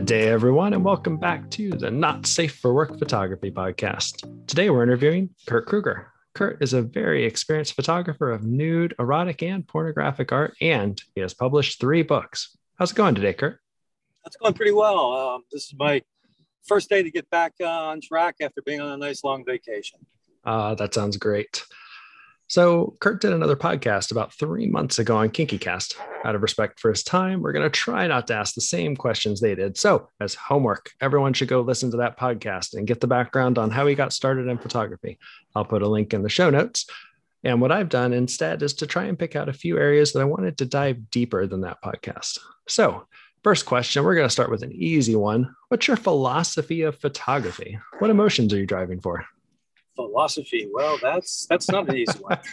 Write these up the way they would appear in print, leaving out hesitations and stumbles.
Good day, everyone, and welcome back to the Not Safe for Work Photography podcast. Today, we're interviewing Kurt Kruger. Kurt is a very experienced photographer of nude, erotic, and pornographic art, and he has published 3 books. How's it going today, Kurt? That's going pretty well. This is my first day to get back on track after being on a nice long vacation. That sounds great. So Kurt did another podcast about 3 months ago on KinkyCast. Out of respect for his time, we're going to try not to ask the same questions they did. So as homework, everyone should go listen to that podcast and get the background on how he got started in photography. I'll put a link in the show notes. And what I've done instead is to try and pick out a few areas that I wanted to dive deeper than that podcast. So first question, we're going to start with an easy one. What's your philosophy of photography? What emotions are you driving for? Philosophy. Well, that's not an easy one.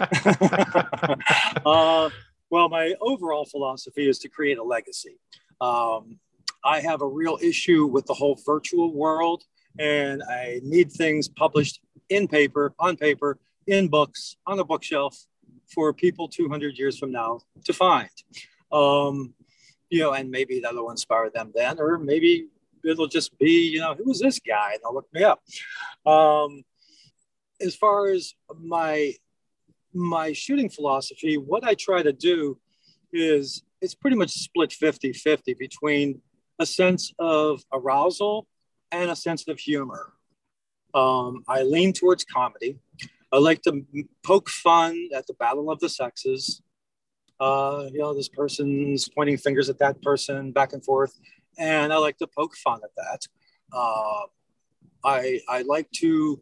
Well, my overall philosophy is to create a legacy. I have a real issue with the whole virtual world, and I need things published in paper, on paper, in books, on a bookshelf for people 200 years from now to find. And maybe that'll inspire them then, or maybe it'll just be, who is this guy? And they'll look me up. As far as my shooting philosophy, what I try to do is it's pretty much split 50-50 between a sense of arousal and a sense of humor. I lean towards comedy. I like to poke fun at the battle of the sexes. This person's pointing fingers at that person back and forth, and I like to poke fun at that. I like to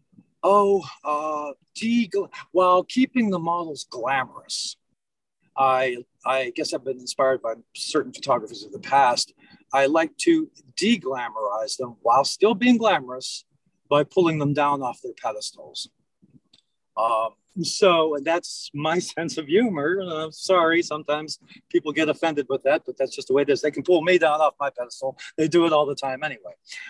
while keeping the models glamorous. I guess I've been inspired by certain photographers of the past. I like to de-glamorize them while still being glamorous by pulling them down off their pedestals. And that's my sense of humor. I'm sorry, sometimes people get offended with that, but that's just the way it is. They can pull me down off my pedestal. They do it all the time anyway.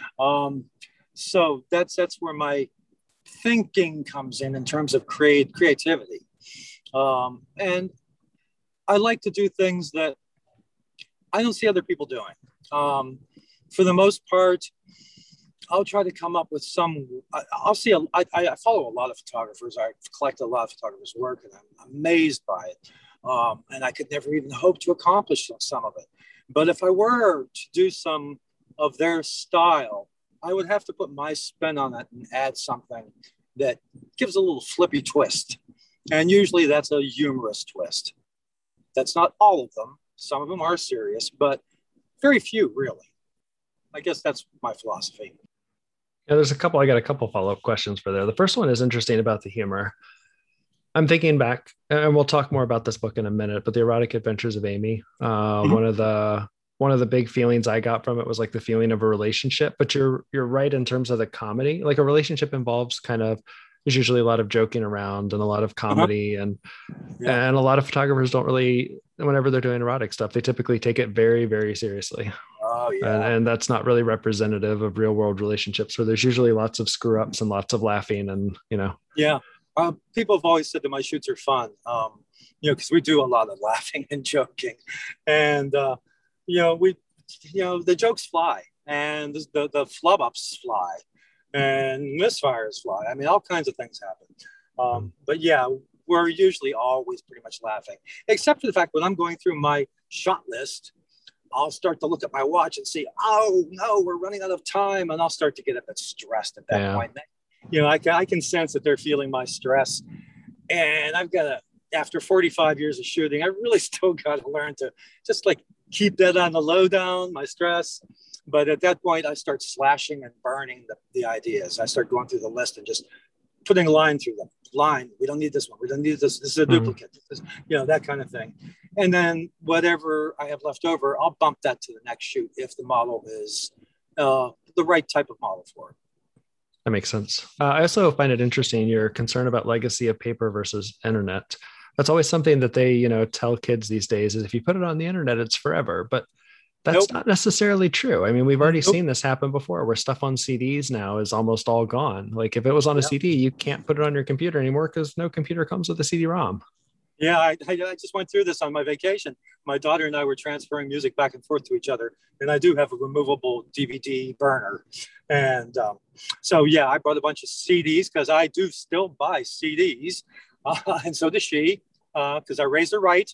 So that's where my thinking comes in terms of creativity. And I like to do things that I don't see other people doing. For the most part, I'll try to come up with I follow a lot of photographers. I collect a lot of photographers' work, and I'm amazed by it. And I could never even hope to accomplish some of it. But if I were to do some of their style, I would have to put my spin on it and add something that gives a little flippy twist. And usually that's a humorous twist. That's not all of them. Some of them are serious, but very few, really. I guess that's my philosophy. Yeah, I got a couple follow-up questions for there. The first one is interesting about the humor. I'm thinking back, and we'll talk more about this book in a minute, but The Erotic Adventures of Amy, one of the big feelings I got from it was like the feeling of a relationship, but you're right in terms of the comedy. Like a relationship involves there's usually a lot of joking around and a lot of comedy and a lot of photographers don't really, whenever they're doing erotic stuff, they typically take it very, very seriously. Oh, yeah. And that's not really representative of real world relationships where there's usually lots of screw ups and lots of laughing and. Yeah. People have always said that my shoots are fun, because we do a lot of laughing and joking, and, the jokes fly and the flub ups fly and misfires fly. I mean, all kinds of things happen. But yeah, we're usually always pretty much laughing, except for the fact when I'm going through my shot list, I'll start to look at my watch and see, oh no, we're running out of time. And I'll start to get a bit stressed at that point. I can sense that they're feeling my stress, and after 45 years of shooting, I really still got to learn to just keep that on the lowdown, my stress. But at that point, I start slashing and burning the ideas. I start going through the list and just putting a line through them. Line, we don't need this one. We don't need this. This is a duplicate. That kind of thing. And then whatever I have left over, I'll bump that to the next shoot if the model is the right type of model for it. That makes sense. I also find it interesting, your concern about legacy of paper versus internet. That's always something that they, tell kids these days is if you put it on the internet, it's forever. But that's not necessarily true. I mean, we've already seen this happen before where stuff on CDs now is almost all gone. Like if it was on a CD, you can't put it on your computer anymore because no computer comes with a CD-ROM. Yeah, I just went through this on my vacation. my daughter and I were transferring music back and forth to each other. And I do have a removable DVD burner. And so, yeah, I brought a bunch of CDs because I do still buy CDs. And so does she, because I raised her right.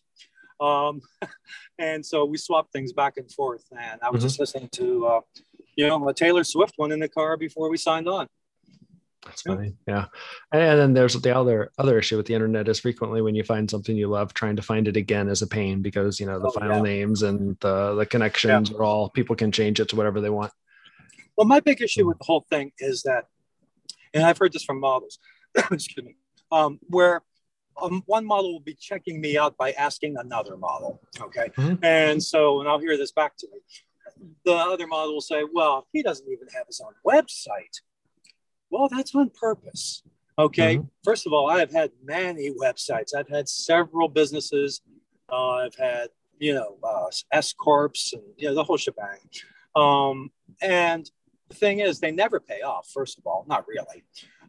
And so we swapped things back and forth. And I was just listening to, a Taylor Swift one in the car before we signed on. That's funny. Yeah. And then there's the other issue with the internet is frequently when you find something you love, trying to find it again is a pain because, the file names and the connections are all, people can change it to whatever they want. Well, my big issue with the whole thing is that, and I've heard this from models, excuse me, where one model will be checking me out by asking another model. Okay. And I'll hear this back to me. The other model will say, well, he doesn't even have his own website. Well, that's on purpose. Okay. First of all, I've had many websites. I've had several businesses. I've had, S Corps and, the whole shebang. And the thing is, they never pay off, first of all, not really.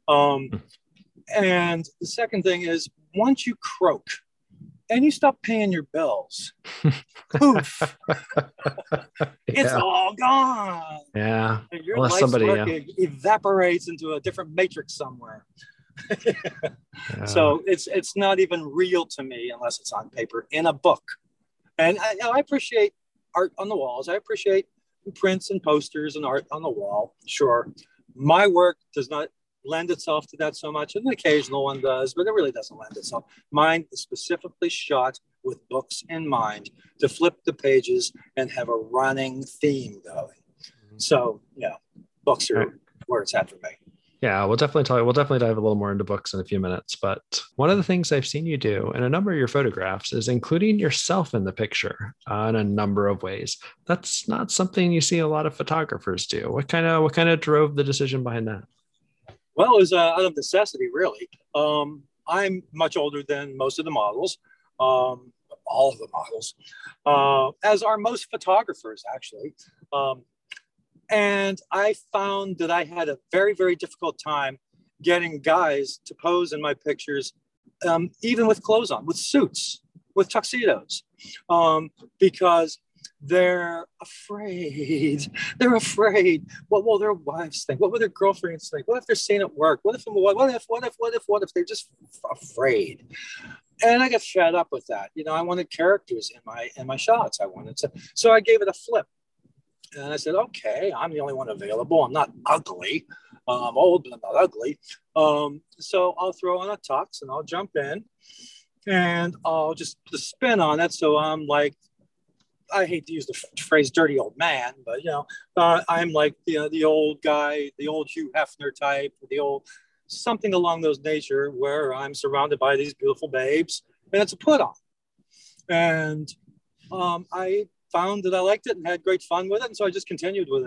And the second thing is, once you croak and you stop paying your bills, poof, it's all gone. Yeah. And your life's work evaporates into a different matrix somewhere. So it's not even real to me unless it's on paper in a book. And I appreciate art on the walls. I appreciate prints and posters and art on the wall. Sure. My work does not lend itself to that so much. And an occasional one does, but it really doesn't lend itself. Mine is specifically shot with books in mind to flip the pages and have a running theme going. So, books are where it's at for me. Yeah, we'll definitely dive a little more into books in a few minutes. But one of the things I've seen you do in a number of your photographs is including yourself in the picture in a number of ways. That's not something you see a lot of photographers do. What kind of drove the decision behind that? Well, it was out of necessity, really. I'm much older than most of the models, all of the models, as are most photographers, actually. And I found that I had a very, very difficult time getting guys to pose in my pictures, even with clothes on, with suits, with tuxedos, because they're afraid. They're afraid. What will their wives think? What will their girlfriends think? What if they're seen at work? What if they're just afraid? And I got fed up with that. I wanted characters in my shots. So I gave it a flip. And I said, okay, I'm the only one available. I'm not ugly. I'm old, but I'm not ugly. So I'll throw on a tux and I'll jump in and I'll just put a spin on it. So I'm like, I hate to use the phrase dirty old man, but, I'm like, the old guy, the old Hugh Hefner type, something along those nature where I'm surrounded by these beautiful babes and it's a put on. And I found that I liked it and had great fun with it. And so I just continued with it.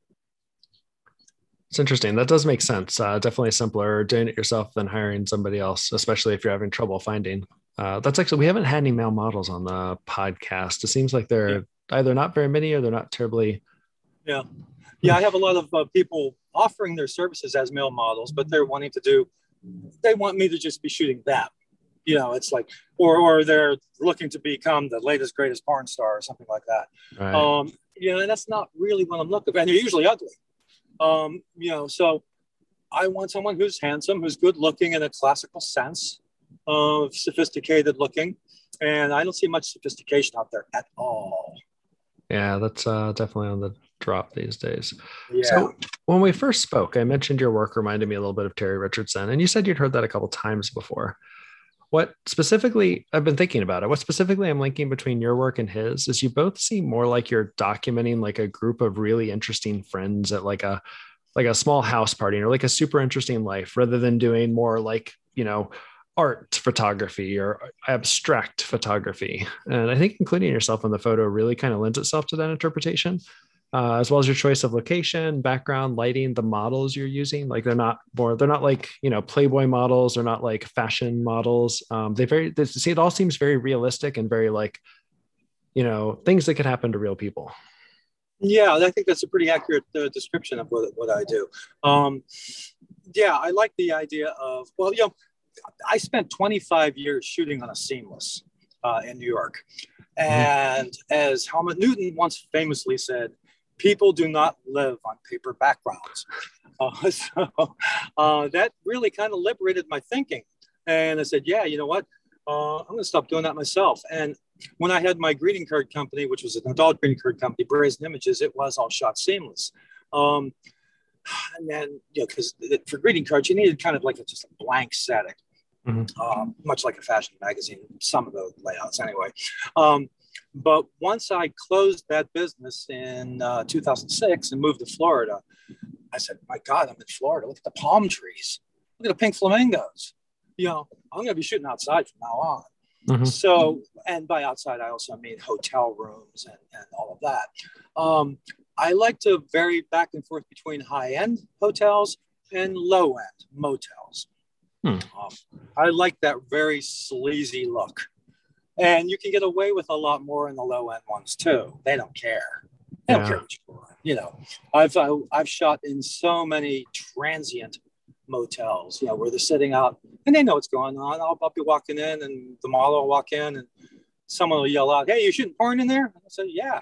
It's interesting. That does make sense. Definitely simpler doing it yourself than hiring somebody else, especially if you're having trouble finding. That's actually, we haven't had any male models on the podcast. It seems like they're either not very many or they're not terribly. Yeah. I have a lot of people offering their services as male models, but they want me to just be shooting them. It's like, or they're looking to become the latest, greatest porn star or something like that. Right. And that's not really what I'm looking for. And they're usually ugly. So I want someone who's handsome, who's good looking in a classical sense, sophisticated looking. And I don't see much sophistication out there at all. Yeah, that's definitely on the drop these days. Yeah. So when we first spoke, I mentioned your work reminded me a little bit of Terry Richardson, and you said you'd heard that a couple of times before. What specifically, I've been thinking about it, what specifically I'm linking between your work and his is you both seem more like you're documenting like a group of really interesting friends at like a small house party or like a super interesting life rather than doing more like, art photography or abstract photography. And I think including yourself in the photo really kind of lends itself to that interpretation. As well as your choice of location, background, lighting, the models you're using. Like they're not like, Playboy models. They're not like fashion models. It all seems very realistic and very like, things that could happen to real people. Yeah, I think that's a pretty accurate description of what I do. I like the idea of, I spent 25 years shooting on a seamless in New York. And as Helmut Newton once famously said, people do not live on paper backgrounds. That really kind of liberated my thinking. And I said, yeah, you know what? I'm going to stop doing that myself. And when I had my greeting card company, which was an adult greeting card company, Brazen Images, it was all shot seamless. And then, because for greeting cards, you needed kind of like just a blank setting, much like a fashion magazine, some of the layouts anyway. But once I closed that business in 2006 and moved to Florida, I said, my God, I'm in Florida. Look at the palm trees. Look at the pink flamingos. I'm going to be shooting outside from now on. So, and by outside, I also mean hotel rooms and all of that. I like to vary back and forth between high-end hotels and low-end motels. I like that very sleazy look. And you can get away with a lot more in the low-end ones, too. They don't care. They don't care what you are. I've shot in so many transient motels, where they're sitting out and they know what's going on. I'll be walking in and the model will walk in and someone will yell out, "Hey, you shooting porn in there?" I say, "Yeah."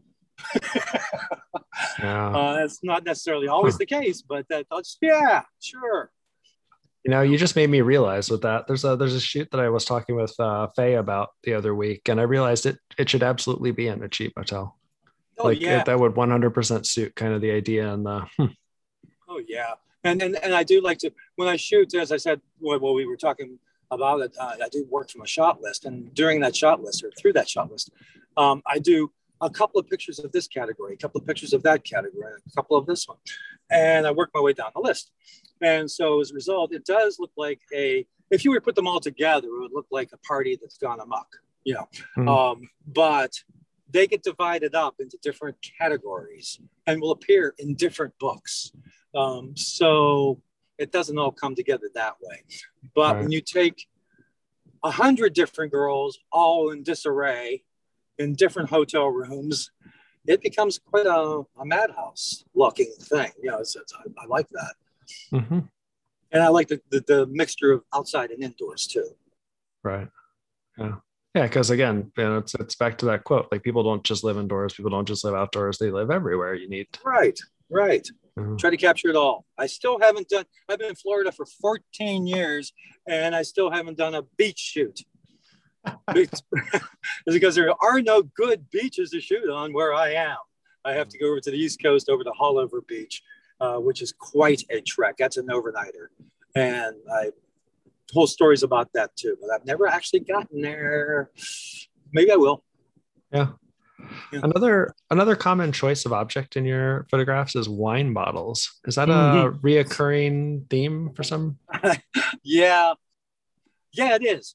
It's not necessarily always the case, but that's, yeah, sure. You just made me realize with that there's a shoot that I was talking with Faye about the other week, and I realized it should absolutely be in a cheap hotel. That would 100% suit kind of the idea and the. Oh yeah. And I do like to, when I shoot, as I said, while we were talking about it, I do work from a shot list. And during that shot list or through that shot list, I do a couple of pictures of this category, a couple of pictures of that category, a couple of this one. And I work my way down the list. And so as a result, it does look like if you were to put them all together, it would look like a party that's gone amok, but they get divided up into different categories and will appear in different books. So it doesn't all come together that way. But when you take 100 different girls all in disarray in different hotel rooms, it becomes quite a madhouse looking thing. I like that. And I like the mixture of outside and indoors too. Right. Yeah. Yeah, because again, it's back to that quote. Like, people don't just live indoors. People don't just live outdoors. They live everywhere. You need. Right. Try to capture it all. I still haven't done. I've been in Florida for 14 years, and I still haven't done a beach shoot. It's because there are no good beaches to shoot on where I am. I have to go over to the East Coast, over to Haulover Beach, which is quite a trek. That's an overnighter, and I told stories about that too. But I've never actually gotten there. Maybe I will. Yeah. Another common choice of object in your photographs is wine bottles. Is that a reoccurring theme for some? Yeah, it is.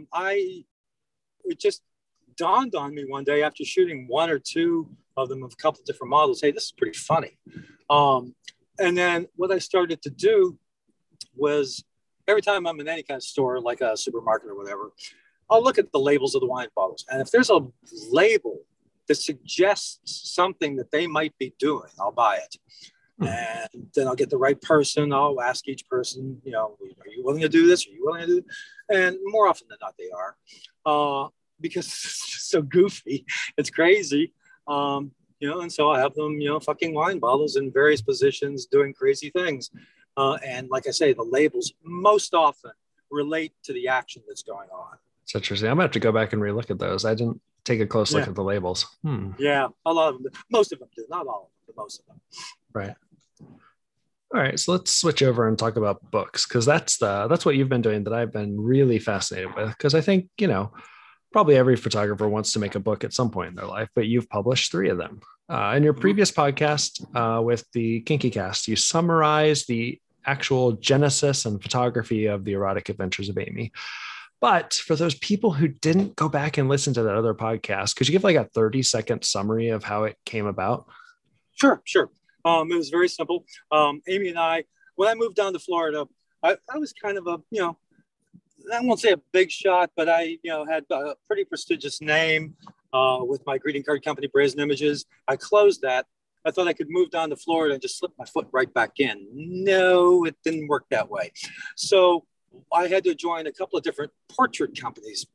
It just dawned on me one day after shooting one or two of them of a couple of different models. Hey, this is pretty funny. And then what I started to do was every time I'm in any kind of store, like a supermarket or whatever, I'll look at the labels of the wine bottles. And if there's a label that suggests something that they might be doing, I'll buy it. And then I'll get the right person. I'll ask each person, are you willing to do this? Are you willing to do this? And more often than not, they are, because it's just so goofy. It's crazy. And so I have them, fucking wine bottles in various positions doing crazy things. And like I say, the labels most often relate to the action that's going on. It's interesting. I'm going to have to go back and relook at those. I didn't take a close look at the labels. Yeah, a lot of them. Most of them do. Not all of them, but most of them. Right. All right. So let's switch over and talk about books, because that's what you've been doing that I've been really fascinated with. Because I think, probably every photographer wants to make a book at some point in their life, but you've published 3 of them. In your previous podcast with the Kinky Cast, you summarized the actual genesis and photography of the Erotic Adventures of Amy. But for those people who didn't go back and listen to that other podcast, could you give like a 30-second summary of how it came about? Sure. It was very simple. Amy and I, when I moved down to Florida, I was kind of a, I won't say a big shot, but I, had a pretty prestigious name with my greeting card company, Brazen Images. I closed that. I thought I could move down to Florida and just slip my foot right back in. No, it didn't work that way. So I had to join a couple of different portrait companies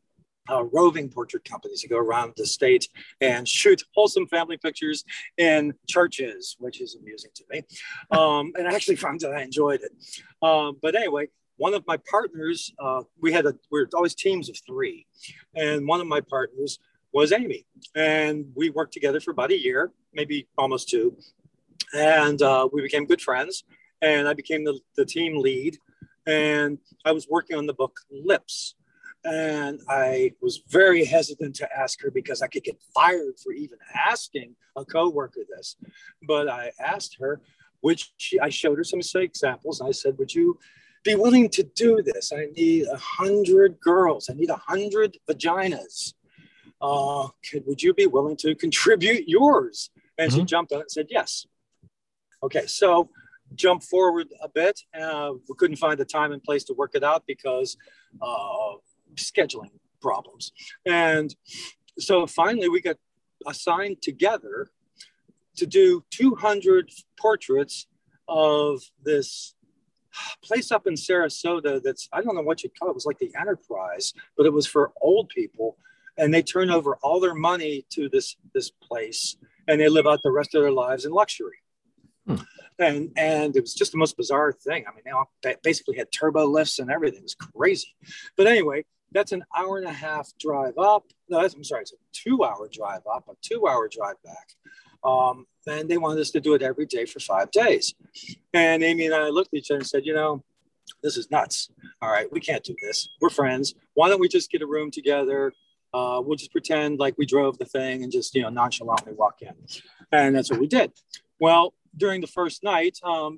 roving portrait companies to go around the state and shoot wholesome family pictures in churches, which is amusing to me. And I actually found that I enjoyed it. But anyway, one of my partners, we were always teams of 3. And one of my partners was Amy. And we worked together for about a year, maybe almost 2. And we became good friends. And I became the team lead. And I was working on the book Lips. And I was very hesitant to ask her because I could get fired for even asking a coworker this. But I asked her, I showed her some examples. And I said, would you be willing to do this? I need 100 girls. I need 100 vaginas. Would you be willing to contribute yours? And she jumped on it and said, yes. Okay, so jump forward a bit. We couldn't find a time and place to work it out because scheduling problems. And so finally we got assigned together to do 200 portraits of this place up in Sarasota that's, I don't know what you'd call it. It was like the Enterprise, but it was for old people. And they turn over all their money to this place and they live out the rest of their lives in luxury. And it was just the most bizarre thing. I mean, they basically had turbo lifts and everything. It was crazy. But anyway, that's an hour and a half drive up. No, it's a 2-hour drive up, a 2-hour drive back. And they wanted us to do it every day for 5 days. And Amy and I looked at each other and said, this is nuts. All right, we can't do this. We're friends. Why don't we just get a room together? We'll just pretend like we drove the thing and just, nonchalantly walk in. And that's what we did. Well, during the first night,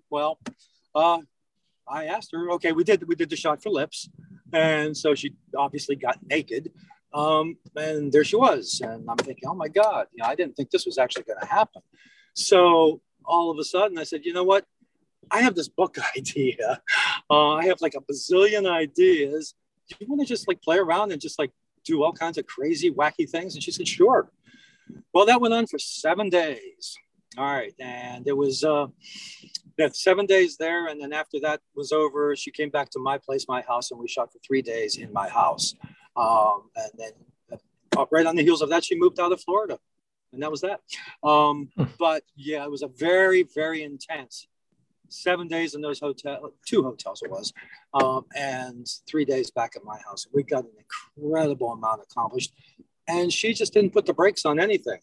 I asked her, okay, we did the shot for Lips. And so she obviously got naked. And there she was. And I'm thinking, oh my God, I didn't think this was actually going to happen. So all of a sudden I said, you know what? I have this book idea. I have like a bazillion ideas. Do you want to just like play around and just like do all kinds of crazy, wacky things? And she said, sure. Well, that went on for 7 days. All right. And it was that 7 days there. And then after that was over, she came back to my place, my house, and we shot for 3 days in my house. And then right on the heels of that, she moved out of Florida. And that was that. But yeah, it was a very, very intense 7 days in those 2 hotels it was, and 3 days back at my house. We got an incredible amount accomplished. And she just didn't put the brakes on anything.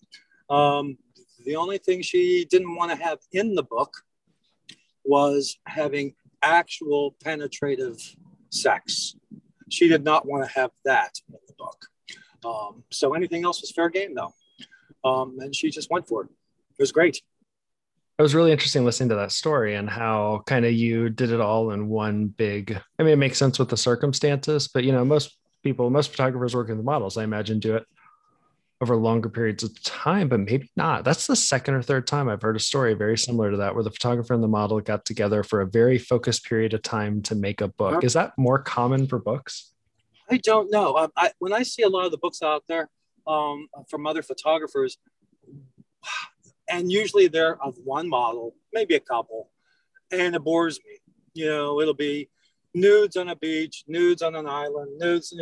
The only thing she didn't want to have in the book was having actual penetrative sex. She did not want to have that in the book. So anything else was fair game, though. And she just went for it. It was great. It was really interesting listening to that story and how kind of you did it all in one big, I mean, it makes sense with the circumstances, but most photographers working with models, I imagine, do it over longer periods of time, but maybe not. That's the second or third time I've heard a story very similar to that, where the photographer and the model got together for a very focused period of time to make a book. Is that more common for books? I don't know. When I see a lot of the books out there from other photographers, and usually they're of one model, maybe a couple, and it bores me. It'll be nudes on a beach, nudes on an island, nudes,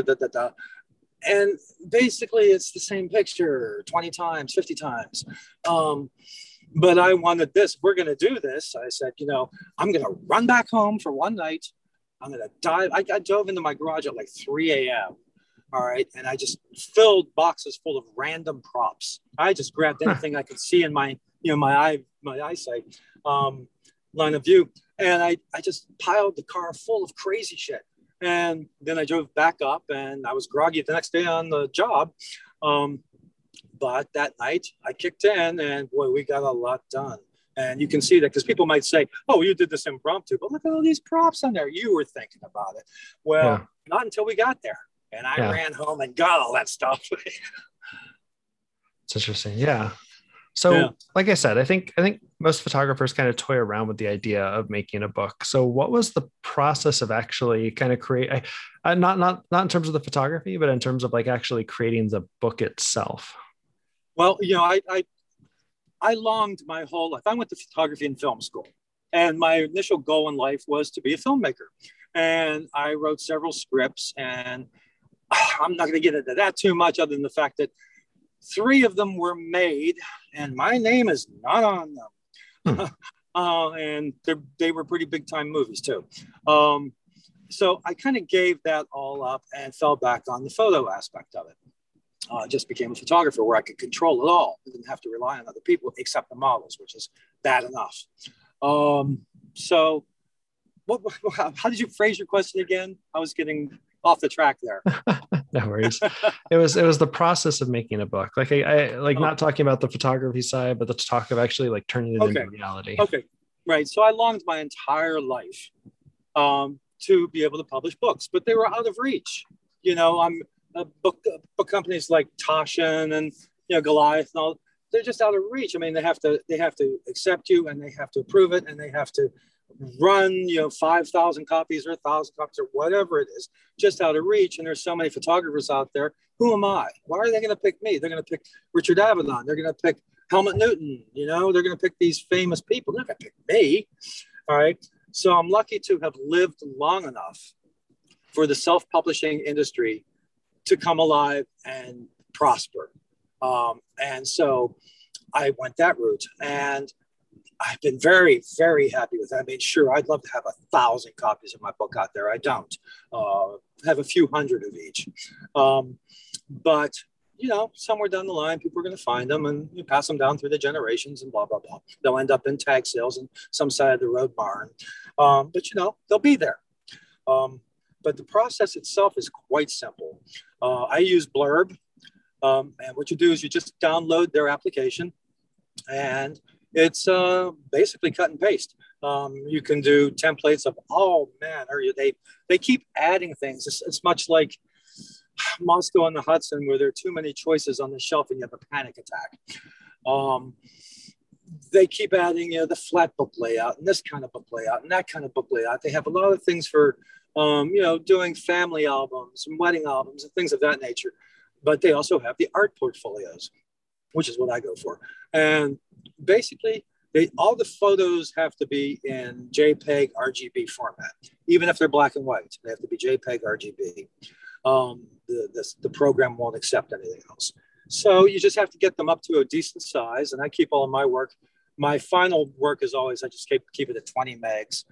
and basically it's the same picture 20 times, 50 times. But I wanted this. If we're going to do this, I said, I'm going to run back home for one night. I'm going to dive. I dove into my garage at like 3 a.m. All right. And I just filled boxes full of random props. I just grabbed anything I could see in my eyesight, line of view. And I just piled the car full of crazy shit. And then I drove back up and I was groggy the next day on the job. But that night I kicked in and boy, we got a lot done. And you can see that because people might say, oh, you did this impromptu, but look at all these props on there. You were thinking about it. Well, not until we got there. And I ran home and got all that stuff. It's interesting. Yeah. So like I said, I think most photographers kind of toy around with the idea of making a book. So what was the process of actually kind of not in terms of the photography, but in terms of like actually creating the book itself? Well, I longed my whole life. I went to photography and film school, and my initial goal in life was to be a filmmaker. And I wrote several scripts, and I'm not going to get into that too much, other than the fact that 3 of them were made, and my name is not on them. And they were pretty big time movies too. So I kind of gave that all up and fell back on the photo aspect of it. Just became a photographer where I could control it all. I didn't have to rely on other people except the models, which is bad enough. So how did you phrase your question again? I was getting off the track there. No worries. It was the process of making a book. Like I like not talking about the photography side, but the talk of actually like turning it into reality. Okay. Right. So I longed my entire life to be able to publish books, but they were out of reach. I'm book companies like Taschen and Goliath and all. They're just out of reach. I mean, they have to accept you, and they have to approve it, and they have to run 5,000 copies or 1,000 copies or whatever it is, just out of reach. And there's so many photographers out there. Who am I? Why are they going to pick me? They're going to pick Richard Avedon. They're going to pick Helmut Newton. They're going to pick these famous people. They're not going to pick me. All right. So I'm lucky to have lived long enough for the self-publishing industry to come alive and prosper. And so I went that route, and I've been very, very happy with that. I mean, sure, I'd love to have 1,000 copies of my book out there. I don't. Have a few hundred of each. But, somewhere down the line, people are going to find them, and you pass them down through the generations and blah, blah, blah. They'll end up in tag sales in some side of the road barn. But, they'll be there. But the process itself is quite simple. I use Blurb. And what you do is you just download their application, and it's basically cut and paste. You can do templates of, they keep adding things. It's much like Moscow on the Hudson, where there are too many choices on the shelf and you have a panic attack. They keep adding, the flat book layout and this kind of book layout and that kind of book layout. They have a lot of things for, doing family albums and wedding albums and things of that nature. But they also have the art portfolios, which is what I go for. And basically, all the photos have to be in JPEG RGB format, even if they're black and white. They have to be JPEG RGB. The program won't accept anything else. So you just have to get them up to a decent size. And I keep all of my work. My final work is always, I just keep it at 20 megs.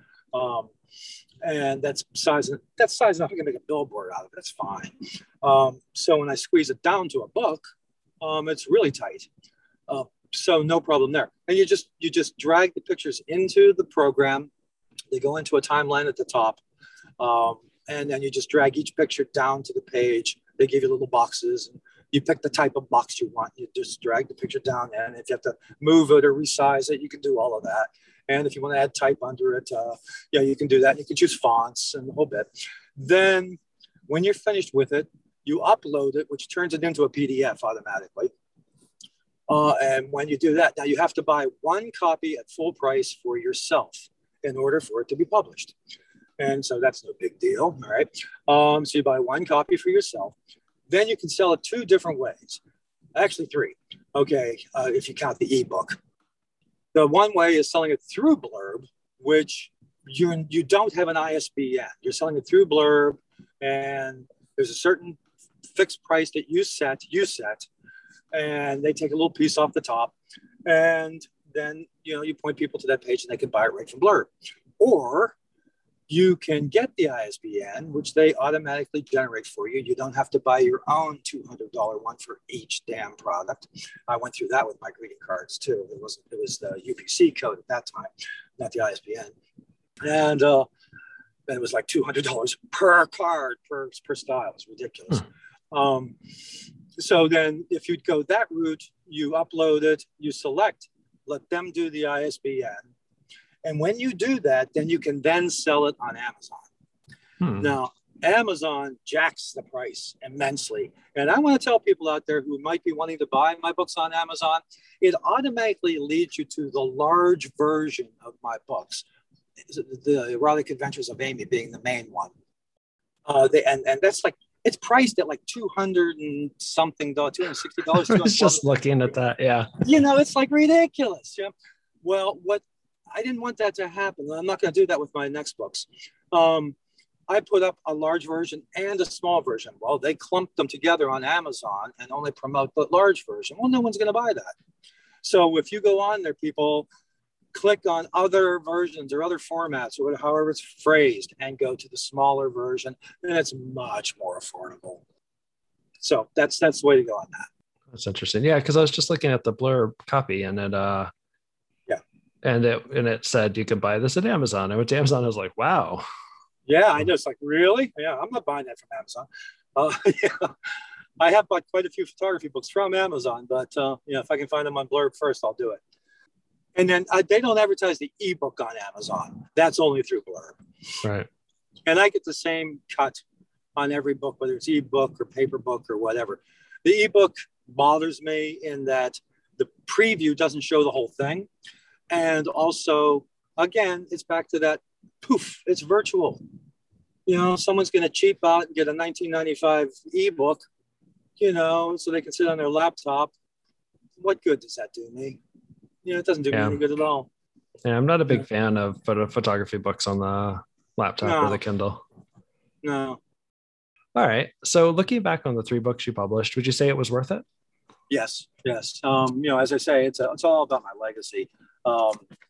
And that's size enough. I can make a billboard out of it. That's fine. So when I squeeze it down to a book, it's really tight. So no problem there. And you just drag the pictures into the program. They go into a timeline at the top. And then you just drag each picture down to the page. They give you little boxes. And you pick the type of box you want. You just drag the picture down. And if you have to move it or resize it, you can do all of that. And if you want to add type under it, you can do that. You can choose fonts and the whole bit. Then when you're finished with it, you upload it, which turns it into a PDF automatically. And when you do that, now you have to buy 1 copy at full price for yourself in order for it to be published. And so that's no big deal, all right? So you buy 1 copy for yourself. Then you can sell it 2 different ways. Actually 3, okay, if you count the ebook. The one way is selling it through Blurb, which you don't have an ISBN. You're selling it through Blurb, and there's a certain fixed price that you set, and they take a little piece off the top. And then, you point people to that page and they can buy it right from Blurb. Or you can get the ISBN, which they automatically generate for you. You don't have to buy your own $200 one for each damn product. I went through that with my greeting cards too. It was the UPC code at that time, not the ISBN. And it was like $200 per card, per style. It's ridiculous. So then if you'd go that route, you upload it, you select, let them do the ISBN. And when you do that, then you can then sell it on Amazon. Now, Amazon jacks the price immensely. And I want to tell people out there who might be wanting to buy my books on Amazon, it automatically leads you to the large version of my books, the Erotic Adventures of Amy being the main one. And that's like, it's priced at like $200 and something, $260. I was just looking at that. Yeah. It's like ridiculous. Yeah. Well, I didn't want that to happen. I'm not going to do that with my next books. I put up a large version and a small version. Well, they clumped them together on Amazon and only promote the large version. Well, no one's going to buy that. So if you go on there, people click on other versions or other formats or however it's phrased and go to the smaller version, and it's much more affordable. So that's the way to go on that. That's interesting. Yeah, because I was just looking at the blurb copy, and it and it said you could buy this at Amazon. I went to Amazon. I was like, wow. Yeah, I know. It's like, really? Yeah, I'm not buying that from Amazon. Yeah. I have bought quite a few photography books from Amazon, but if I can find them on Blurb first, I'll do it. And then they don't advertise the ebook on Amazon. That's only through Blurb. Right. And I get the same cut on every book, whether it's ebook or paper book or whatever. The ebook bothers me in that the preview doesn't show the whole thing. And also, again, it's back to that poof, it's virtual. Someone's going to cheap out and get a 1995 ebook, so they can sit on their laptop. What good does that do me? It doesn't do me any good at all. Yeah, I'm not a big fan of photography books on the laptop or the Kindle. No. All right. So looking back on the 3 books you published, would you say it was worth it? Yes. As I say, it's all about my legacy. I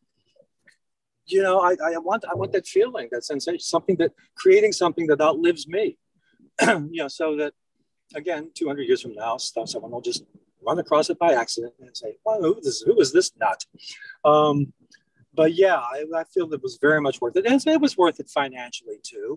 want that feeling, that sensation, creating something that outlives me. So that, again, 200 years from now, someone will just run across it by accident and say, well, who is this nut? But yeah, I feel it was very much worth it. And it was worth it financially too.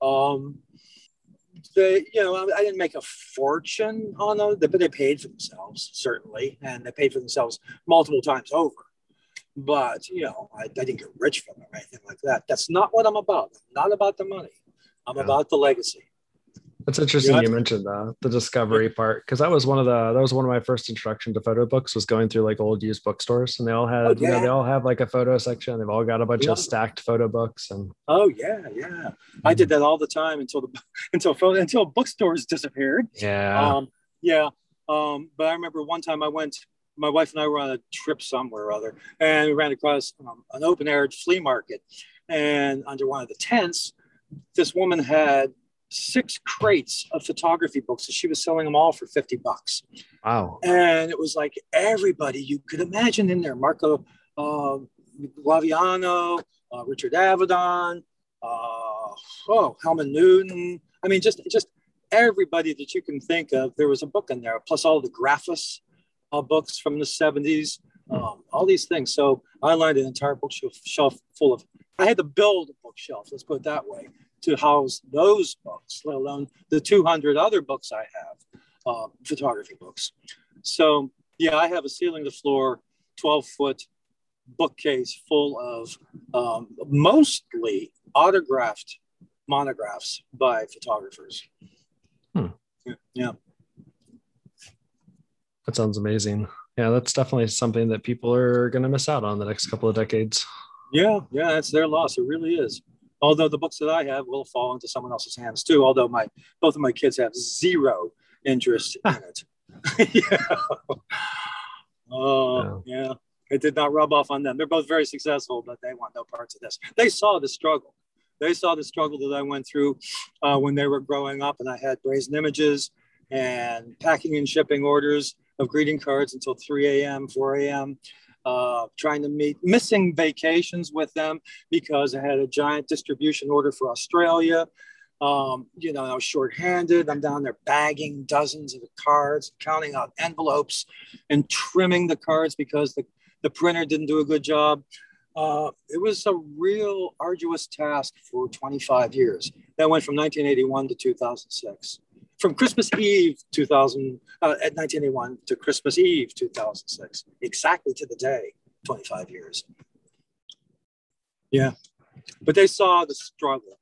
I didn't make a fortune on them, but they paid for themselves, certainly. And they paid for themselves multiple times over. But, I didn't get rich from it or anything like that. That's not what I'm about. I'm not about the money. I'm about the legacy. That's interesting. You mentioned the discovery part, because that was one of my first introduction to photo books, was going through like old used bookstores, and they all had they all have like a photo section. They've all got a bunch of stacked photo books. And I did that all the time until bookstores disappeared. But I remember one time my wife and I were on a trip somewhere or other, and we ran across an open air flea market, and under one of the tents, this woman had 6 crates of photography books, and she was selling them all for $50. Wow. And it was like everybody you could imagine in there: Marco Glaviano, Richard Avedon, Helmut Newton. I mean, just everybody that you can think of. There was a book in there, plus all the Graphis books from the 70s, all these things. So I lined an entire bookshelf full of, I had to build a bookshelf, let's put it that way, to house those books, let alone the 200 other books I have, photography books. So yeah, I have a ceiling to floor, 12-foot bookcase full of mostly autographed monographs by photographers. Yeah. That sounds amazing. Yeah, that's definitely something that people are going to miss out on the next couple of decades. Yeah, that's their loss. It really is. Although the books that I have will fall into someone else's hands too. Although both of my kids have zero interest in it. Yeah. It did not rub off on them. They're both very successful, but they want no parts of this. They saw the struggle. They saw the struggle that I went through when they were growing up, and I had brazen images and packing and shipping orders of greeting cards until 3 a.m., 4 a.m., trying to missing vacations with them because I had a giant distribution order for Australia. I was shorthanded. I'm down there bagging dozens of cards, counting out envelopes and trimming the cards because the printer didn't do a good job. It was a real arduous task for 25 years. That went from 1981 to 2006. From Christmas Eve 1981 to Christmas Eve 2006, exactly to the day, 25 years. Yeah, but they saw the struggle.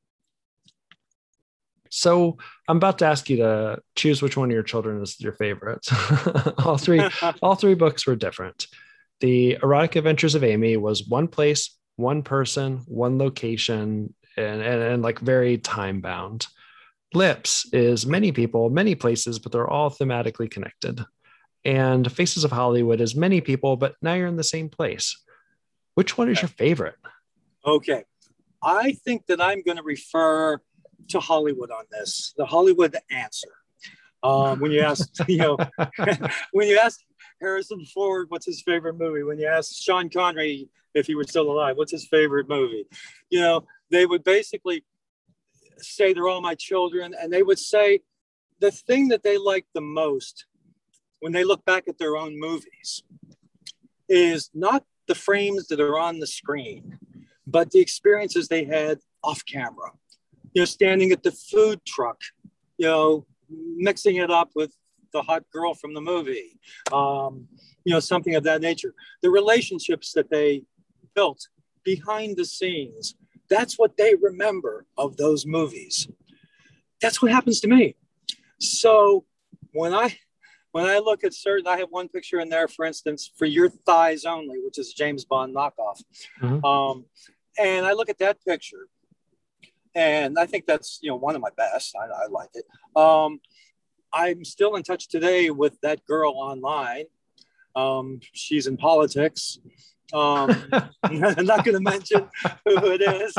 So I'm about to ask you to choose which one of your children is your favorite. all three books were different. The Erotic Adventures of Amy was one place, one person, one location, and like very time bound. Lips is many people, many places, but they're all thematically connected. And Faces of Hollywood is many people, but now you're in the same place. Which one is your favorite? Okay. I think that I'm going to refer to Hollywood on this, the Hollywood answer. When you ask, when you ask Harrison Ford, what's his favorite movie? When you ask Sean Connery, if he were still alive, what's his favorite movie? They would basically say they're all my children. And they would say the thing that they like the most when they look back at their own movies is not the frames that are on the screen, but the experiences they had off camera, standing at the food truck, mixing it up with the hot girl from the movie, something of that nature. The relationships that they built behind the scenes, that's what they remember of those movies. That's what happens to me. So when I look at certain, I have one picture in there, for instance, For Your Thighs Only, which is a James Bond knockoff. Mm-hmm. And I look at that picture, and I think that's, one of my best. I like it. I'm still in touch today with that girl online. She's in politics. I'm not going to mention who it is.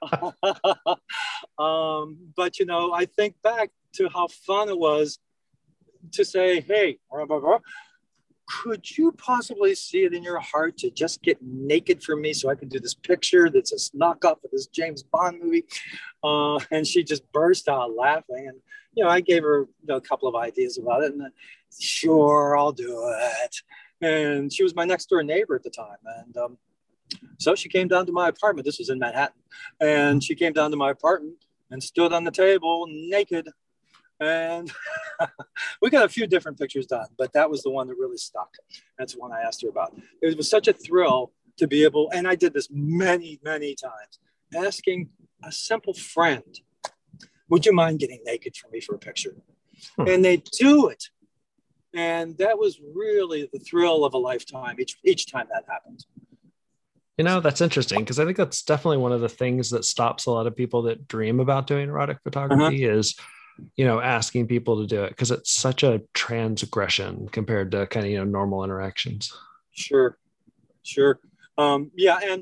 But, I think back to how fun it was to say, hey, could you possibly see it in your heart to just get naked for me so I can do this picture that's a knockoff of this James Bond movie? And she just burst out laughing. And, I gave her a couple of ideas about it. And sure, I'll do it. And she was my next door neighbor at the time. And so she came down to my apartment. This was in Manhattan. And she came down to my apartment and stood on the table naked. And we got a few different pictures done, but that was the one that really stuck. That's the one I asked her about. It was such a thrill to be able, and I did this many, many times, asking a simple friend, would you mind getting naked for me for a picture? And they do it. And that was really the thrill of a lifetime each time that happened. That's interesting, because I think that's definitely one of the things that stops a lot of people that dream about doing erotic photography is asking people to do it, because it's such a transgression compared to kind of, normal interactions. Sure. Yeah. And,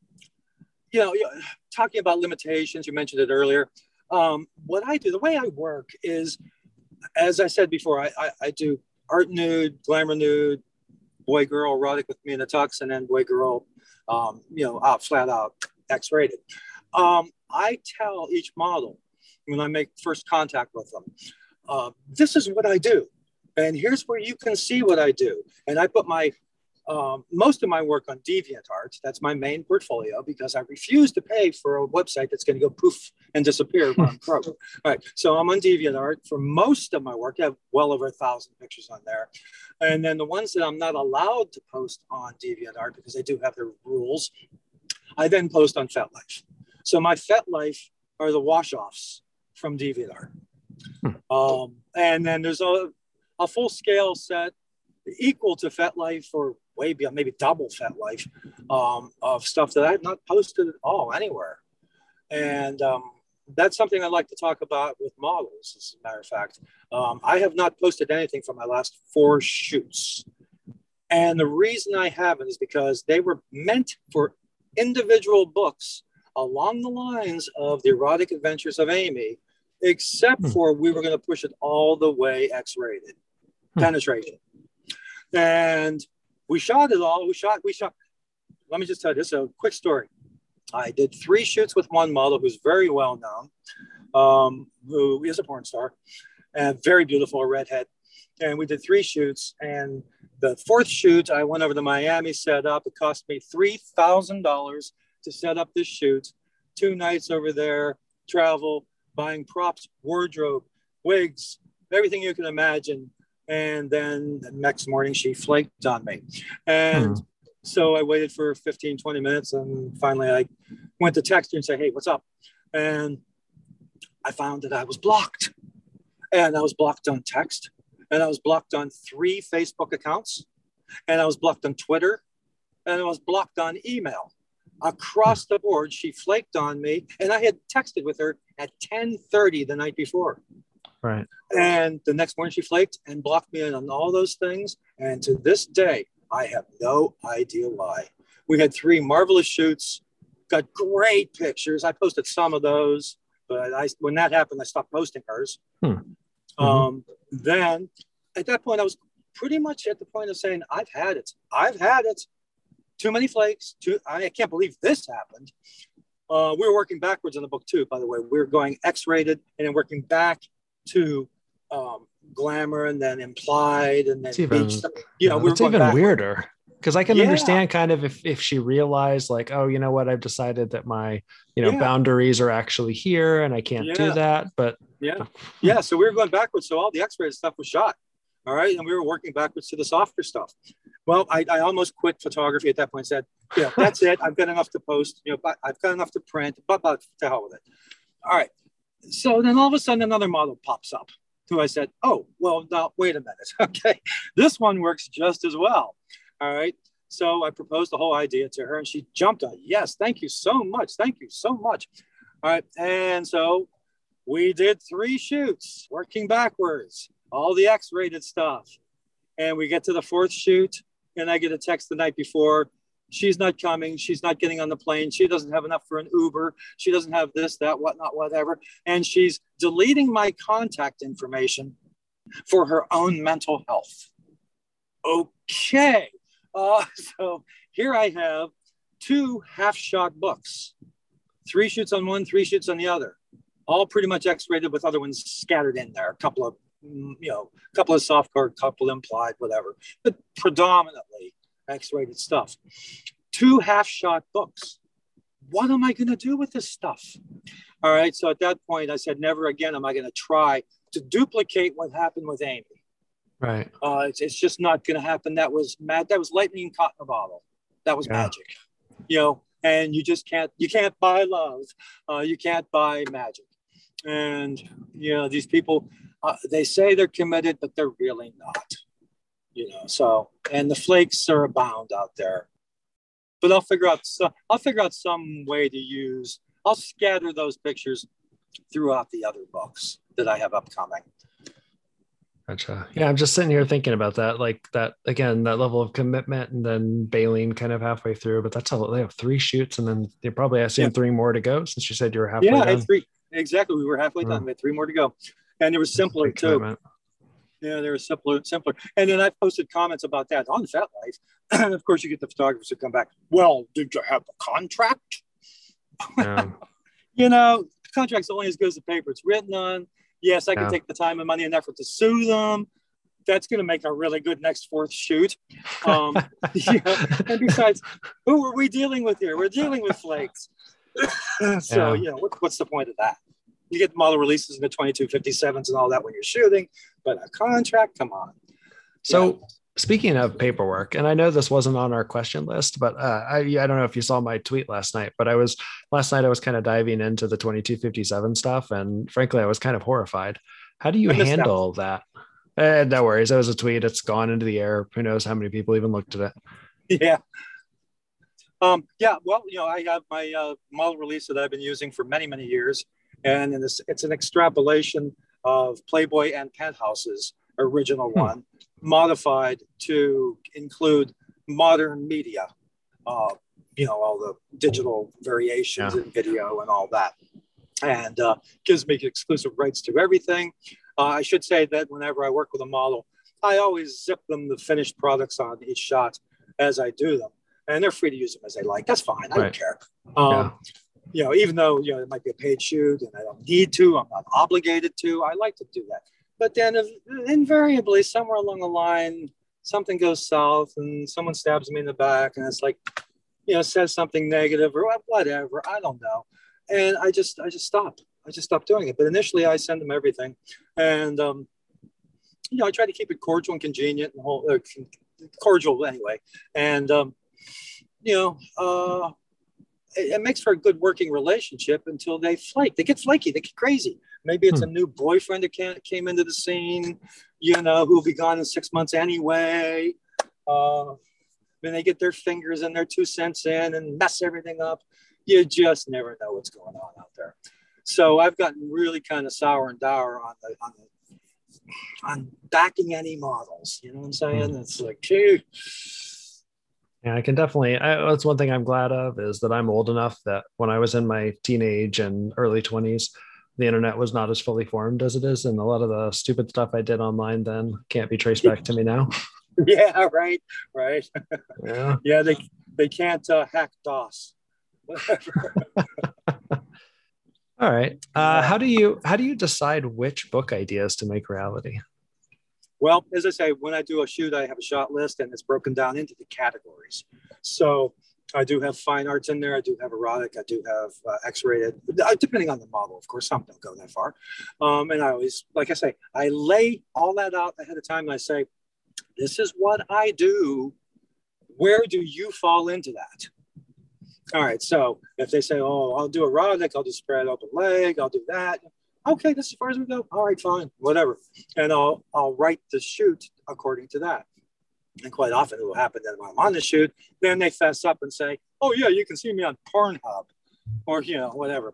talking about limitations, you mentioned it earlier. What I do, the way I work is, as I said before, I do art nude, glamour nude, boy, girl, erotic with me in a tux, and then boy, girl, flat out X-rated. I tell each model, when I make first contact with them, this is what I do. And here's where you can see what I do. And I put my most of my work on DeviantArt. That's my main portfolio, because I refuse to pay for a website that's going to go poof and disappear when I'm broke. All right. So I'm on DeviantArt for most of my work. I have well over 1,000 pictures on there. And then the ones that I'm not allowed to post on DeviantArt, because they do have their rules, I then post on FetLife. So my FetLife are the wash-offs from DeviantArt. And then there's a full scale set equal to FetLife, or way beyond, maybe double FetLife, of stuff that I've not posted at all anywhere. And that's something I like to talk about with models, as a matter of fact. I have not posted anything from my last 4 shoots. And the reason I haven't is because they were meant for individual books along the lines of The Erotic Adventures of Amy, except for we were going to push it all the way X-rated, penetration. And we shot it all. We shot. Let me just tell you this, a quick story. I did 3 shoots with one model who's very well known, who is a porn star, and very beautiful, a redhead. And we did 3 shoots. And the 4th shoot, I went over to Miami, set up. It cost me $3,000 to set up this shoot. 2 nights over there, travel, buying props, wardrobe, wigs, everything you can imagine. And then the next morning she flaked on me. And so I waited for 15, 20 minutes. And finally I went to text her and say, hey, what's up? And I found that I was blocked. And I was blocked on text. And I was blocked on 3 Facebook accounts. And I was blocked on Twitter. And I was blocked on email. Across the board, she flaked on me. And I had texted with her at 10:30 the night before. Right. And the next morning she flaked and blocked me on all those things. And to this day, I have no idea why. We had 3 marvelous shoots, got great pictures. I posted some of those. But when that happened, I stopped posting hers. Then at that point, I was pretty much at the point of saying, I've had it. Too many flakes. I can't believe this happened. We were working backwards in the book too, by the way. We were going X-rated and then working back to glamour and then implied and then it's even weirder. Because I can understand kind of if she realized like, oh, you know what, I've decided that my, boundaries are actually here and I can't do that. But so we were going backwards. So all the X-rated stuff was shot. All right. And we were working backwards to the softer stuff. Well, I almost quit photography at that point and said, that's it. I've got enough to post, I've got enough to print, but to hell with it. All right. So then all of a sudden another model pops up who I said, oh, well, now wait a minute. Okay. This one works just as well. All right. So I proposed the whole idea to her and she jumped on, yes, thank you so much. Thank you so much. All right. And so we did 3 shoots working backwards, all the X-rated stuff. And we get to the 4th shoot and I get a text the night before. She's not coming. She's not getting on the plane. She doesn't have enough for an Uber. She doesn't have this, that, whatnot, whatever. And she's deleting my contact information for her own mental health. Okay. So here I have 2 half-shot books, 3 shoots on one, 3 shoots on the other, all pretty much X-rated with other ones scattered in there, a couple of softcore, couple implied, whatever, but predominantly X-rated stuff. 2 half-shot books. What am I going to do with this stuff? All right. So at that point, I said, never again am I going to try to duplicate what happened with Amy. Right. It's just not going to happen. That was mad. That was lightning caught in a bottle. That was magic, and you can't buy love. You can't buy magic. And, these people, they say they're committed, but they're really not, so, and the flakes are abound out there, but I'll figure out some way to use, I'll scatter those pictures throughout the other books that I have upcoming. Gotcha. Yeah, I'm just sitting here thinking about that, like that again, that level of commitment, and then bailing kind of halfway through. But that's all. They have 3 shoots, and then they probably assume 3 more to go. Since you said you were halfway done. I had 3 exactly. We were halfway done. We had 3 more to go, and it was simpler too. Commitment. Yeah, they were simpler. And then I posted comments about that on Fat Life, and of course, you get the photographers who come back. Well, did you have the contract? Yeah. Contract's only as good as the paper it's written on. Yes, I can take the time and money and effort to sue them. That's going to make a really good next 4th shoot. And besides, who are we dealing with here? We're dealing with flakes. So, what's the point of that? You get model releases in the 2257s and all that when you're shooting, but a contract, come on. So speaking of paperwork, and I know this wasn't on our question list, but I don't know if you saw my tweet last night, but last night I was kind of diving into the 2257 stuff. And frankly, I was kind of horrified. How do you handle that? No worries. That was a tweet. It's gone into the air. Who knows how many people even looked at it. Yeah. Well, I have my model release that I've been using for many, many years. And it's an extrapolation of Playboy and Penthouse's original one, modified to include modern media, all the digital variations in video and all that. And gives me exclusive rights to everything. I should say that whenever I work with a model, I always zip them the finished products on each shot as I do them. And they're free to use them as they like. That's fine. I don't care. Even though, it might be a paid shoot and I don't need to, I'm not obligated to, I like to do that. But then invariably, somewhere along the line, something goes south and someone stabs me in the back and it's like, says something negative or whatever. I don't know. And I just stopped. I just stopped doing it. But initially, I send them everything. And, I try to keep it cordial and congenial and cordial anyway. And, it makes for a good working relationship until they flake. They get flaky. They get crazy. Maybe it's a new boyfriend that came into the scene, who'll be gone in 6 months anyway. Then they get their fingers and their 2 cents in and mess everything up. You just never know what's going on out there. So I've gotten really kind of sour and dour on backing any models. You know what I'm saying? It's like, gee. Yeah, I can definitely. That's one thing I'm glad of is that I'm old enough that when I was in my teenage and early 20s, the internet was not as fully formed as it is, and a lot of the stupid stuff I did online then can't be traced back to me now. Yeah, right. Yeah. Yeah, they can't hack DOS. Whatever. All right. How do you decide which book ideas to make reality? Well, as I say, when I do a shoot, I have a shot list and it's broken down into the categories. So I do have fine arts in there. I do have erotic. I do have X-rated, depending on the model. Of course, some don't go that far. And I always, like I say, I lay all that out ahead of time and I say, this is what I do. Where do you fall into that? All right. So if they say, oh, I'll do erotic, I'll do spread open leg, I'll do that. Okay, that's as far as we go. All right, fine, whatever. And I'll write the shoot according to that. And quite often it will happen that when I'm on the shoot, then they fess up and say, oh yeah, you can see me on Pornhub or, whatever.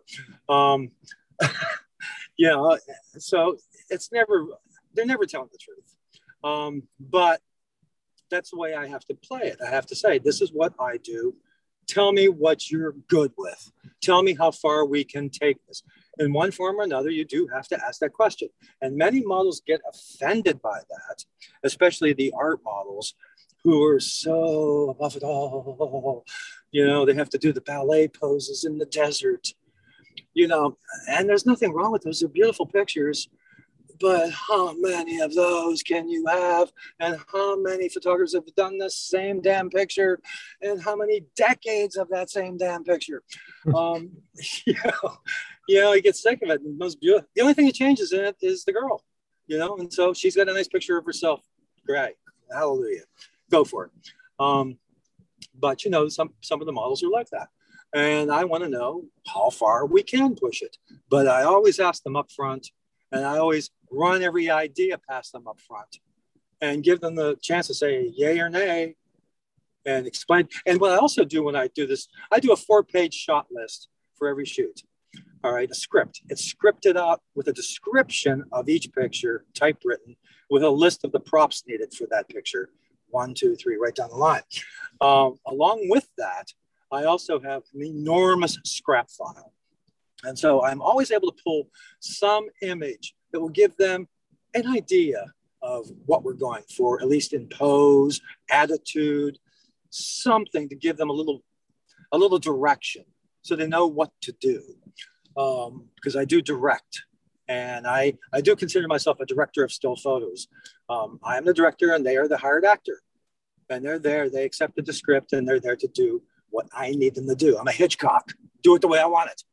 So they're never telling the truth. But that's the way I have to play it. I have to say, this is what I do. Tell me what you're good with. Tell me how far we can take this. In one form or another, you do have to ask that question. And many models get offended by that, especially the art models who are so above it all. They have to do the ballet poses in the desert, and there's nothing wrong with those. They're beautiful pictures. But how many of those can you have? And how many photographers have done the same damn picture? And how many decades of that same damn picture? You get sick of it. And the only thing that changes in it is the girl, and so she's got a nice picture of herself. Great. Hallelujah. Go for it. But, some of the models are like that. And I want to know how far we can push it. But I always ask them up front. And I always run every idea past them up front and give them the chance to say yay or nay and explain. And what I also do when I do this, I do a 4-page shot list for every shoot. All right, a script. It's scripted out with a description of each picture, typewritten, with a list of the props needed for that picture. 1, 2, 3, right down the line. Along with that, I also have an enormous scrap file. And so I'm always able to pull some image that will give them an idea of what we're going for, at least in pose, attitude, something to give them a little direction so they know what to do. Because I do direct, and I do consider myself a director of still photos. I am the director and they are the hired actor. And they're there, they accepted the script and they're there to do what I need them to do. I'm a Hitchcock, do it the way I want it.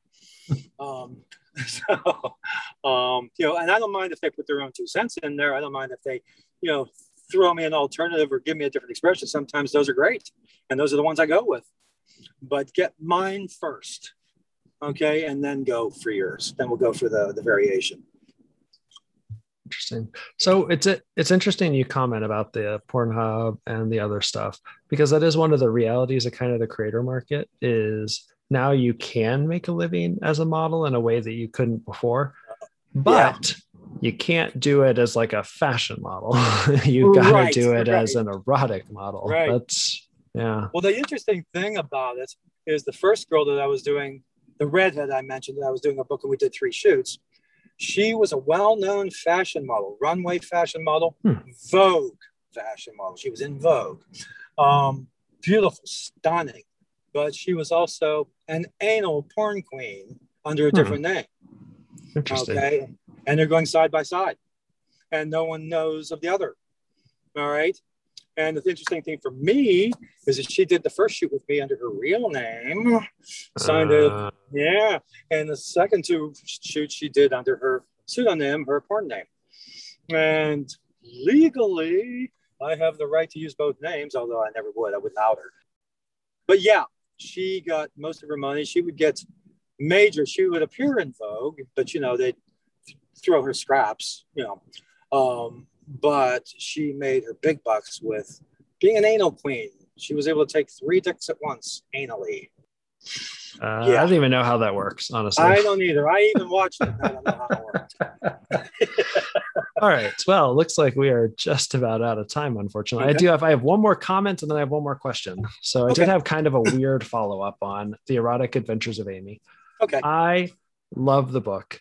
And I don't mind if they put their own 2 cents in there. I don't mind if they, throw me an alternative or give me a different expression. Sometimes those are great. And those are the ones I go with. But get mine first. Okay. And then go for yours. Then we'll go for the variation. Interesting. So it's interesting you comment about the Pornhub and the other stuff, because that is one of the realities of kind of the creator market is now you can make a living as a model in a way that you couldn't before, but you can't do it as like a fashion model. You've got to do it as an erotic model. Right. That's, yeah. Well, the interesting thing about it is the first girl that I was doing, the redhead I mentioned, that I was doing a book and we did 3 shoots. She was a well-known fashion model, runway fashion model, Vogue fashion model. She was in Vogue. Beautiful, stunning. But she was also an anal porn queen under a different name. Interesting. Okay. And they're going side by side. And no one knows of the other. All right. And the interesting thing for me is that she did the first shoot with me under her real name. Signed it. Yeah. And the second 2 shoots she did under her pseudonym, her porn name. And legally, I have the right to use both names, although I never would. I wouldn't out her. But yeah, she got most of her money. She would get major. She would appear in Vogue, but, they'd throw her scraps, but she made her big bucks with being an anal queen. She was able to take 3 dicks at once anally. I don't even know how that works, honestly. I don't either. I even watched it. I don't know how it works. All right. Well, looks like we are just about out of time, unfortunately. Okay. I have one more comment and then I have one more question. So I did have kind of a weird follow-up on The Erotic Adventures of Amy. Okay. I love the book.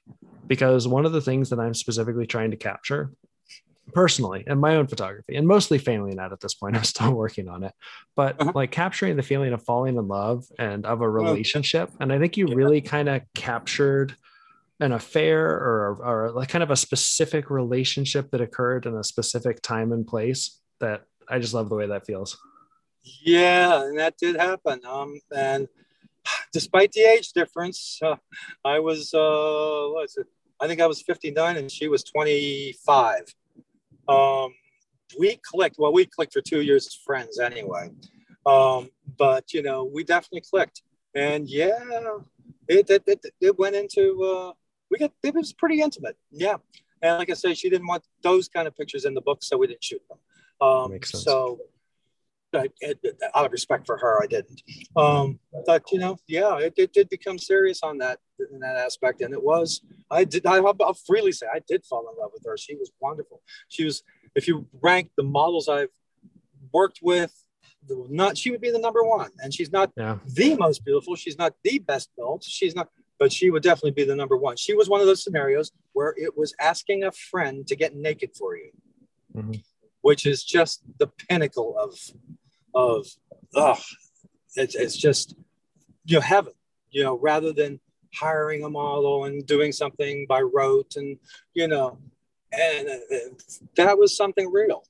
because one of the things that I'm specifically trying to capture personally in my own photography, and mostly failing at this point, I'm still working on it, but Uh-huh. like capturing the feeling of falling in love and of a Uh, relationship. And I think you yeah. really kind of captured an affair or like kind of a specific relationship that occurred in a specific time and place that I just love the way that feels. Yeah, and that did happen. And despite the age difference, I was what is it? I think I was 59 and she was 25. Um, we clicked for 2 years as friends anyway. But we definitely clicked. And yeah, it went into it was pretty intimate. Yeah. And like I say, she didn't want those kind of pictures in the book, so we didn't shoot them. Makes sense. So out of respect for her, I didn't. But yeah, it did become serious on that in that aspect, and it was. I'll freely say I did fall in love with her. She was wonderful. She was. If you rank the models I've worked with, she would be the number one. And she's not the most beautiful. She's not the best built. She's not, but she would definitely be the number one. She was one of those scenarios where it was asking a friend to get naked for you, which is just the pinnacle of it's just heaven, rather than hiring a model and doing something by rote and and that was something real.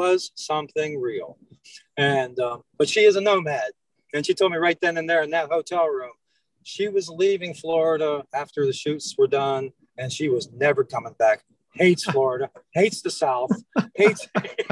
And but she is a nomad, and she told me right then and there in that hotel room she was leaving Florida after the shoots were done, and she was never coming back. Hates Florida, hates the South, hates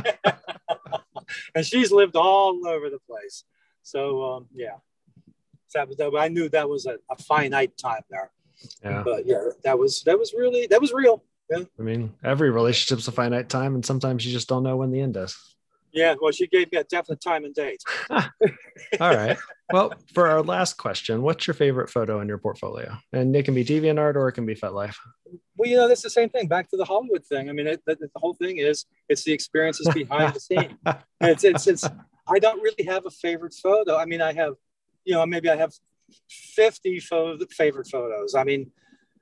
and she's lived all over the place. So yeah, I knew that was a finite time there. Yeah. But yeah, that was real. Yeah. I mean, every relationship's a finite time, and sometimes you just don't know when the end is. Yeah, well, she gave me a definite time and date. All right. Well, for our last question, what's your favorite photo in your portfolio? And it can be DeviantArt or it can be FetLife. Well, that's the same thing. Back to the Hollywood thing. I mean, the whole thing is it's the experiences behind the scene. It's. I don't really have a favorite photo. I mean, I have, maybe I have 50 favorite photos. I mean,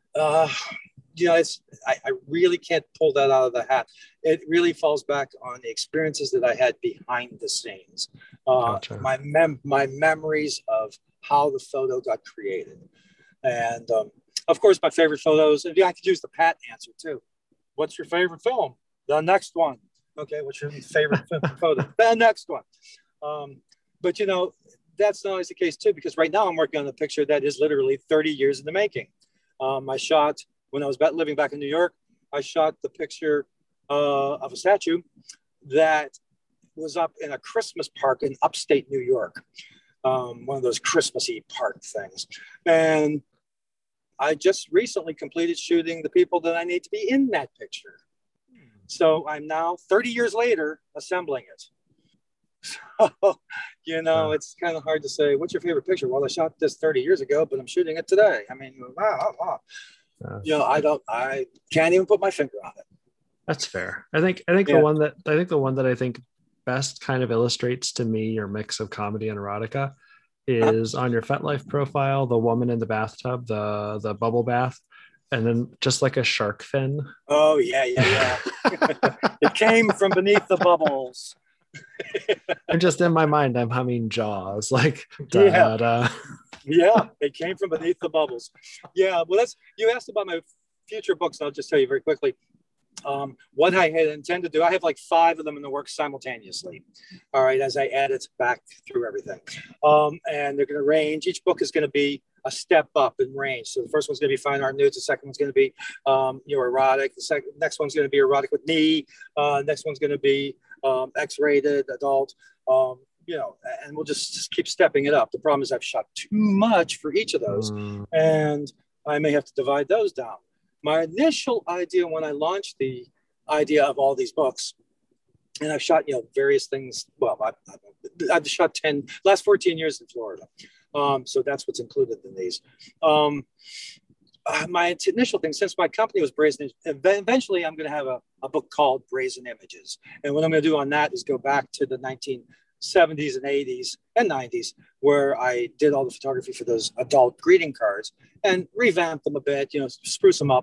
I really can't pull that out of the hat. It really falls back on the experiences that I had behind the scenes. Gotcha. My memories of how the photo got created. And of course, my favorite photos, and I could use the Pat answer too. What's your favorite film? The next one. Okay, what's your favorite photo? The next one. But that's not always the case too, because right now I'm working on a picture that is literally 30 years in the making. I shot, when I was living back in New York, I shot the picture of a statue that was up in a Christmas park in upstate New York. One of those Christmassy park things. And I just recently completed shooting the people that I need to be in that picture. So I'm now 30 years later assembling it. So, it's kind of hard to say, what's your favorite picture? Well, I shot this 30 years ago, but I'm shooting it today. I mean, wow. I can't even put my finger on it. That's fair. I think the one that I think best kind of illustrates to me your mix of comedy and erotica is on your FetLife profile, the woman in the bathtub, the bubble bath, and then just like a shark fin. Oh yeah. It came from beneath the bubbles. And just in my mind, I'm humming Jaws, like Yeah, it came from beneath the bubbles. Yeah, well, you asked about my future books, and I'll just tell you very quickly. What I had intended to do, I have like 5 of them in the works simultaneously. All right, as I edit back through everything, and they're going to range. Each book is going to be a step up in range. So the first one's going to be fine art nudes. The second one's going to be erotic. Next one's going to be erotic with me. Next one's going to be X-rated adult. And we'll just keep stepping it up. The problem is I've shot too much for each of those, and I may have to divide those down. My initial idea when I launched the idea of all these books, and I've shot, various things. Well, I've shot last 14 years in Florida. So that's what's included in these. My initial thing, since my company was Brazen, eventually I'm going to have a book called Brazen Images. And what I'm going to do on that is go back to the 1970s and 80s and 90s, where I did all the photography for those adult greeting cards and revamp them a bit, spruce them up.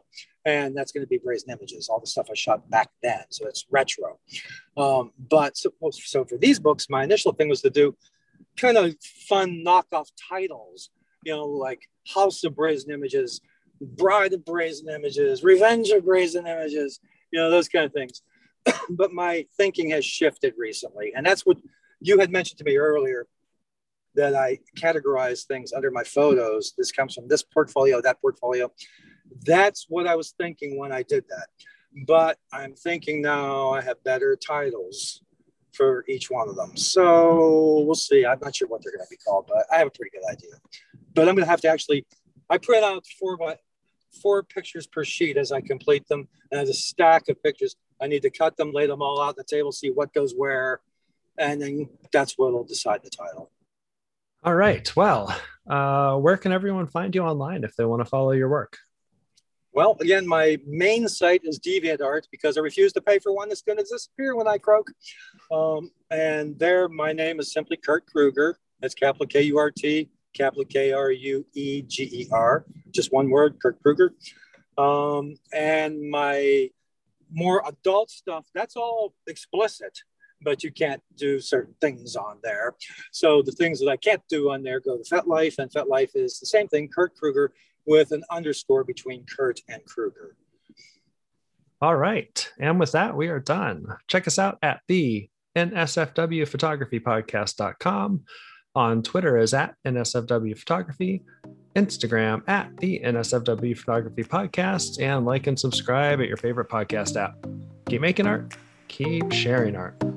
And that's going to be Brazen Images, all the stuff I shot back then. So it's retro. But so for these books, my initial thing was to do kind of fun knockoff titles, like House of Brazen Images, Bride of Brazen Images, Revenge of Brazen Images, those kind of things. But my thinking has shifted recently. And that's what you had mentioned to me earlier, that I categorize things under my photos. This comes from this portfolio, that portfolio. That's what I was thinking when I did that. But I'm thinking now I have better titles for each one of them. So we'll see. I'm not sure what they're going to be called, but I have a pretty good idea. But I'm going to have to I print out 4 pictures per sheet as I complete them. And as a stack of pictures, I need to cut them, lay them all out on the table, see what goes where. And then that's what will decide the title. All right. Well, where can everyone find you online if they want to follow your work? Well, again, my main site is DeviantArt because I refuse to pay for one that's going to disappear when I croak. And there, my name is simply Kurt Krueger. That's capital K-U-R-T, capital K-R-U-E-G-E-R. Just one word, Kurt Krueger. And my more adult stuff, that's all explicit, but you can't do certain things on there. So the things that I can't do on there go to FetLife, and FetLife is the same thing, Kurt Krueger, with an underscore between Kurt and Krueger. All right. And with that, we are done. Check us out at the nsfwphotographypodcast.com, on Twitter as at nsfwphotography, Instagram at the NSFW Photography Podcast, and like and subscribe at your favorite podcast app. Keep making art, keep sharing art.